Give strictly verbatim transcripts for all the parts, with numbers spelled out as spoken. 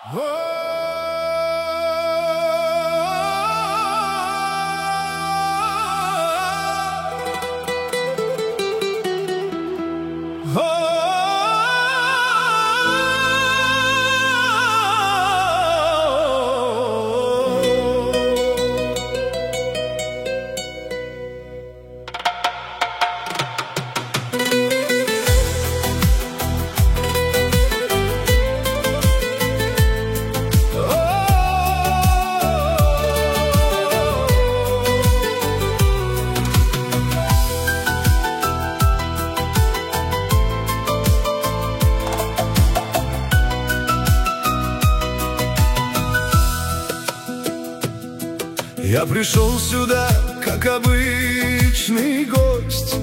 Я пришел сюда, как обычный гость,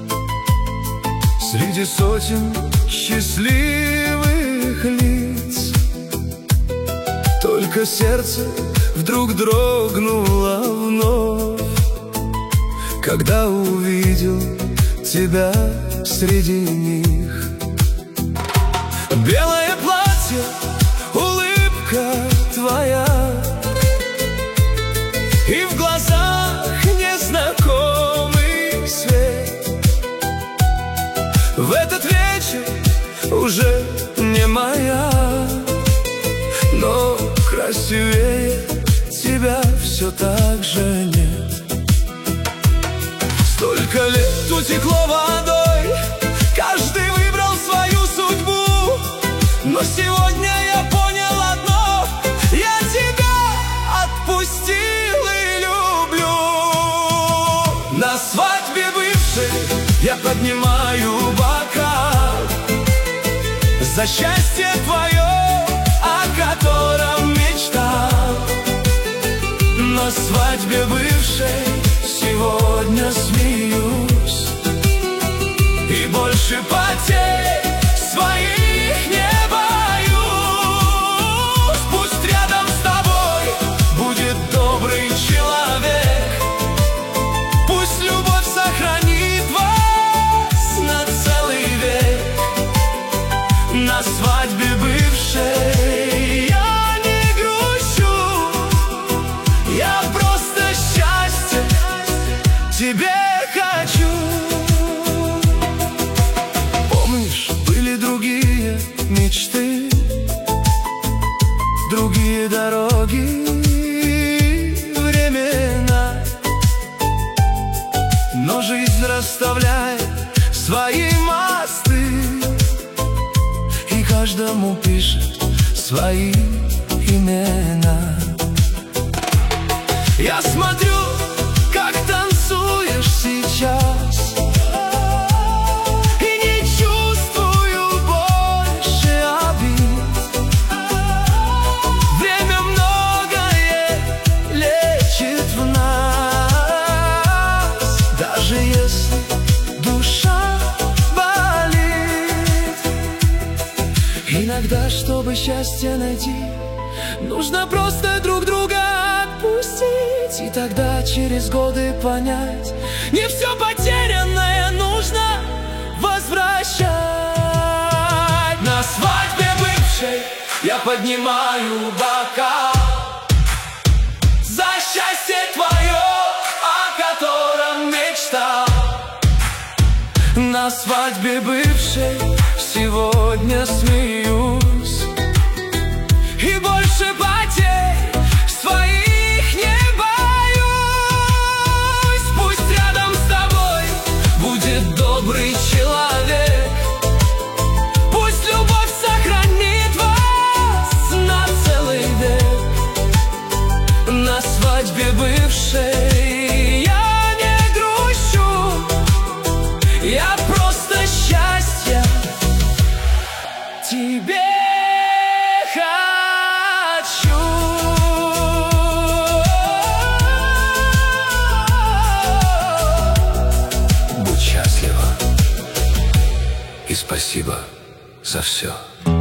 среди сотен счастливых лиц. Только сердце вдруг дрогнуло вновь, когда увидел тебя среди них. Белое платье, улыбка твоя, и в глазах незнакомый свет. В этот вечер уже не моя, но красивее тебя все так же нет. Столько лет утекло водой, каждый выбрал свою судьбу, но сегодня я понял одно: я тебя отпустил. На свадьбе бывшей я поднимаю бокал за счастье твое, о котором мечтал. На свадьбе бывшей сегодня смеюсь, и больше потерь своих не боюсь. Пусть рядом с тобой будет добрый человек, на свадьбе бывшей я не грущу, я просто счастье тебе хочу. Помнишь, были другие мечты, другие дороги, времена, но жизнь расставляет свои мосты, каждому пишет свои имена. Я смотрю, как танцуешь сейчас, и не чувствую больше обид. Время многое лечит в нас, даже если душа болит. Иногда, чтобы счастье найти, нужно просто друг друга отпустить, и тогда через годы понять: не все потерянное нужно возвращать. На свадьбе бывшей я поднимаю бокал за счастье твое, о котором мечтал. На свадьбе бывшей сегодня смеюсь, и больше потерь своих не боюсь. Пусть рядом с тобой будет добрый человек, пусть любовь сохранит вас на целый век. На свадьбе бывшей я не грущу, я просто счастье тебе хочу. Будь счастлива, и спасибо за все.